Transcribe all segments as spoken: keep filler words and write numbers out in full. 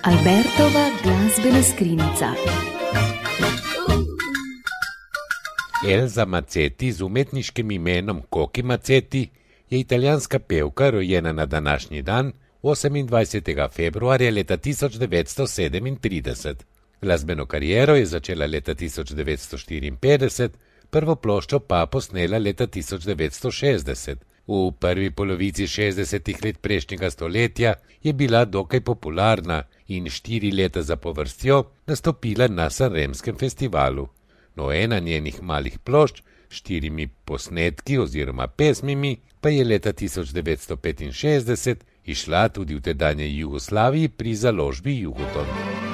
Albertova glazbena skrinjica. Elza Mazzetti z umetniškim imenom Koki Mazzetti je italijanska pevka, rojena na današnji dan, osemindvajsetega februarja leta tisoč devetsto sedemintrideset. Glasbeno kariero je začela leta tisoč devetsto štiriinpetdeset, prvo ploščo pa posnela leta tisoč devetsto šestdeset. V prvi polovici šestdesetih let prejšnjega stoletja je bila dokaj popularna in štiri leta zapovrstjo nastopila na Sanremskem festivalu. No, ena njenih malih plošč, štirimi posnetki oziroma pesmimi, pa je leta tisoč devetsto petinšestdeset išla tudi v tedanje Jugoslaviji pri založbi Jugoton.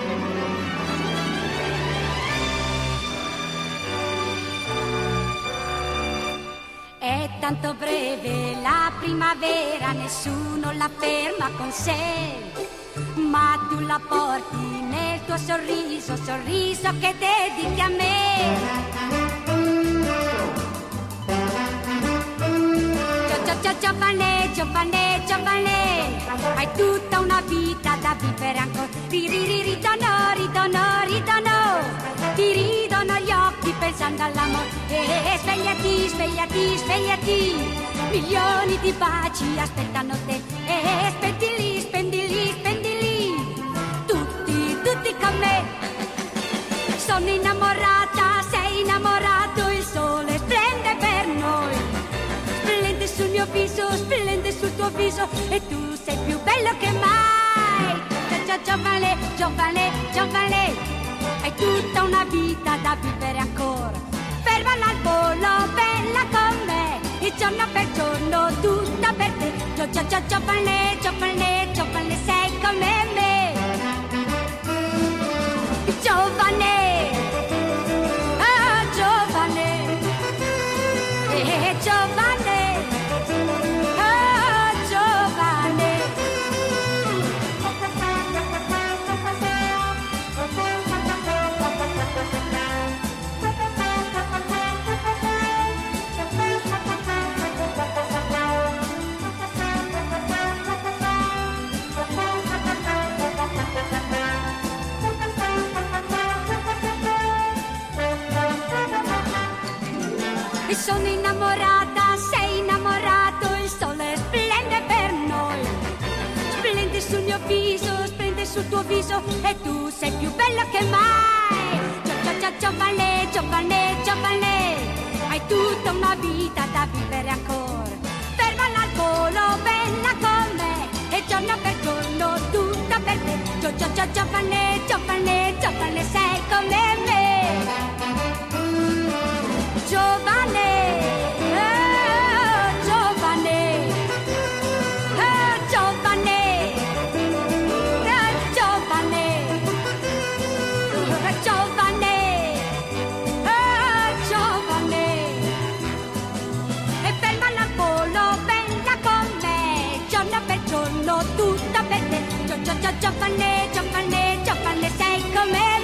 Tanto breve la primavera, nessuno la ferma con sé, ma tu la porti nel tuo sorriso, sorriso che dedichi a me. Giovane, giovane, giovane, hai tutta una vita da vivere ancora. Ridono, ridono, ridono, ti ridono gli occhi pensando all'amore. E svegliati, svegliati, svegliati, milioni di baci aspettano te. E spendili, spendili, spendili, tutti, tutti con me. Sono innamorata, sei innamorato, il sole splende per noi. Splende sul mio viso, splende sul tuo viso, e tu sei più bello che mai. Giovane, giovane, giovane, hai tutta una vita da vivere ancora. Fermala al volo, bella con me, il giorno per giorno, tutta per te. Gio, gio, gio, giovane, giovane, giovane, sei come me. Giovane, ah, giovane, eh, giovane. Sono innamorata, sei innamorato, il sole splende per noi. Splende sul mio viso, splende sul tuo viso, e tu sei più bella che mai. Giovane, giovane, giovane, hai tutta una vita da vivere ancora. Fermala al volo, bella con me, e giorno per giorno, tutta per te. Giovane, giovane, giovane, sei come me. Giovane, oh, giovane, oh, giovane, oh, giovane, oh, giovane, oh, giovane, e fermala al volo, bella con me, giorno per giorno, tutta per te. Giovane, giovane, giovane, sei come